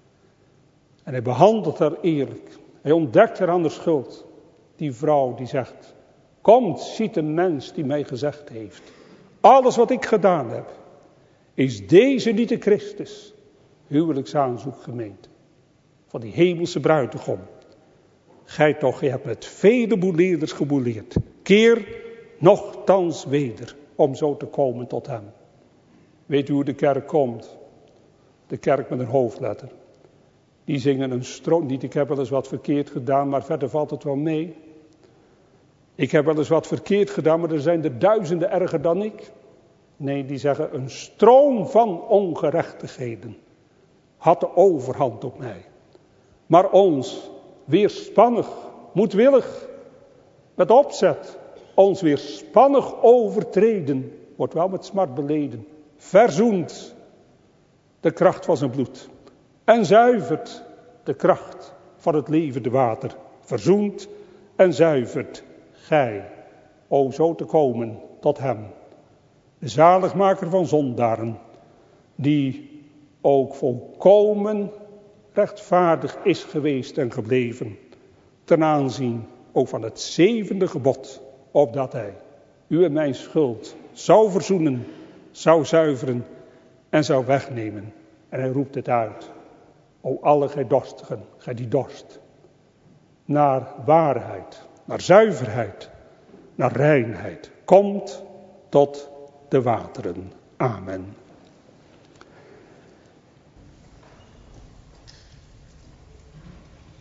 En hij behandelt haar eerlijk. Hij ontdekt haar aan de schuld. Die vrouw die zegt, komt, ziet een mens die mij gezegd heeft. Alles wat ik gedaan heb, is deze niet de Christus. Huwelijksaanzoek, gemeente. Van die hemelse bruidegom. Gij toch, je hebt met vele boeleerders geboeleerd. Keer nochtans weder, om zo te komen tot hem. Weet u hoe de kerk komt? De kerk met een hoofdletter. Die zingen een stroom, niet ik heb wel eens wat verkeerd gedaan, maar verder valt het wel mee. Ik heb wel eens wat verkeerd gedaan, maar er zijn er duizenden erger dan ik. Nee, die zeggen een stroom van ongerechtigheden had de overhand op mij. Maar ons, weerspannig, moedwillig, met opzet, ons weerspannig overtreden, wordt wel met smart beleden, verzoent de kracht van zijn bloed en zuivert de kracht van het levende water, verzoent en zuivert gij, o zo te komen tot hem, de zaligmaker van zondaren, die ook volkomen rechtvaardig is geweest en gebleven, ten aanzien ook van het zevende gebod, opdat hij u en mijn schuld zou verzoenen, zou zuiveren en zou wegnemen. En hij roept het uit, o alle gij dorstigen, gij die dorst, naar waarheid, naar zuiverheid, naar reinheid, komt tot de wateren. Amen.